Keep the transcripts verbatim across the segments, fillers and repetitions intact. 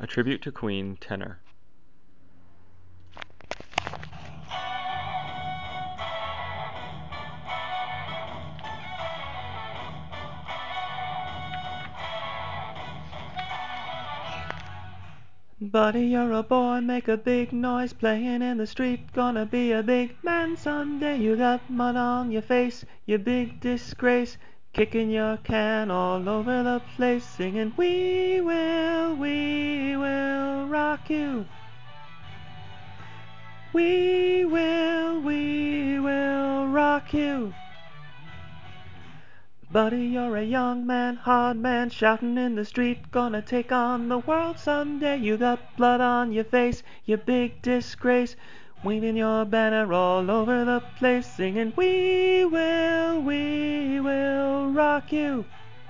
A Tribute to Queen, tenor. Buddy, you're a boy, make a big noise, playing in the street, gonna be a big man someday. You got mud on your face, you big disgrace, kicking your can all over the place, singing, we will, we will rock you. We will, we will rock you. Buddy, you're a young man, hard man, shouting in the street, gonna take on the world someday. You got blood on your face, you big disgrace, waving your banner all over the place, singing, we will, we will rock you.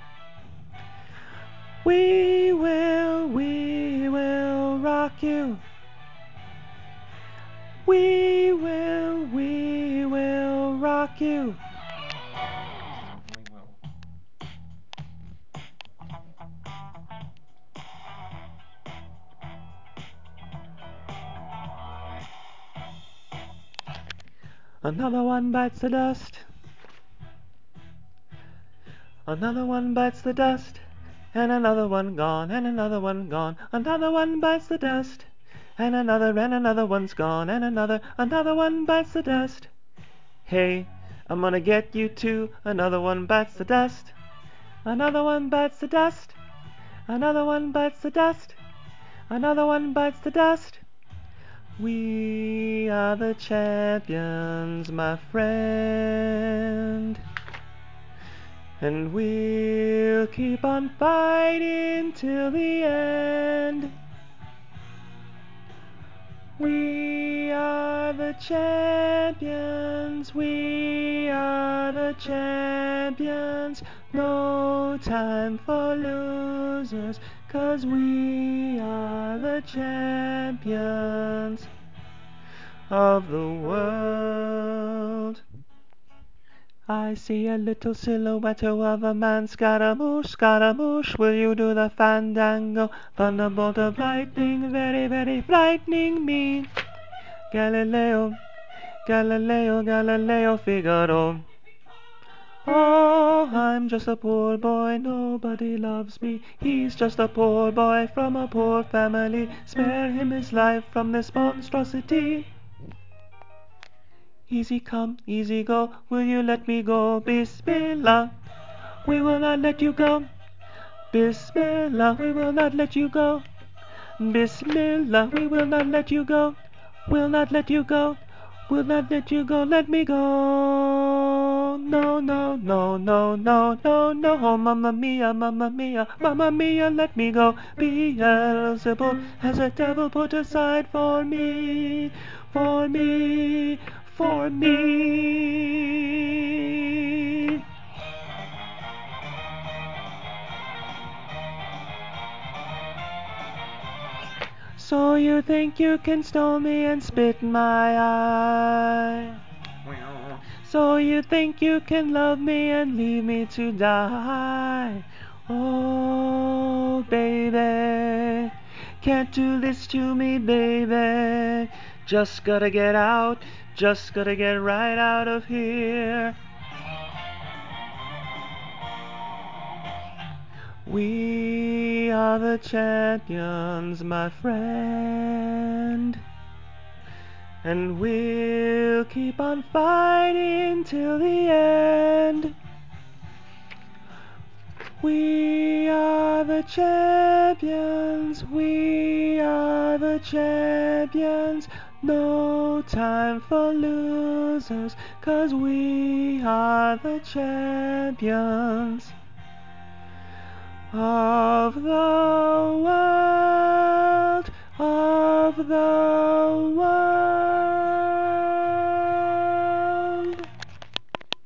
We will, we will rock you. We will, we will rock you. Another one bites the dust. Another one bites the dust. And another one gone, and another one gone. Another one bites the dust. And another, and another one's gone, and another, another one bites the dust. Hey, I'm gonna get you too. Another one bites the dust. Another one bites the dust. Another one bites the dust. Another one bites the dust. We are the champions, my friend, and we'll keep on fighting till the end. We are the champions, we are the champions, no time for losers, 'cause we are the champions of the world. I see a little silhouette of a man, Scaramouche, Scaramouche, will you do the fandango? Thunderbolt of lightning, very, very frightening me. Galileo, Galileo, Galileo Figaro. Oh, I'm just a poor boy, nobody loves me. He's just a poor boy from a poor family. Spare him his life from this monstrosity. Easy come, easy go, will you let me go? Bismillah, we will not let you go. Bismillah, we will not let you go. Bismillah, we will not let you go. We'll not let you go. We'll not let you go. Let me go. No, no, no, no, no, no, no. Oh, Mamma Mia, Mamma Mia, Mamma Mia, let me go. Beelzebub has a devil put aside for me, for me, for me. So you think you can stone me and spit in my eye? So you think you can love me and leave me to die? Oh, baby, can't do this to me, baby. Just gotta get out, just gotta get right out of here. We are the champions, my friend, and we'll keep on fighting till the end. We are the champions, we are the champions, no time for losers, 'cause we are the champions of the world, of the world.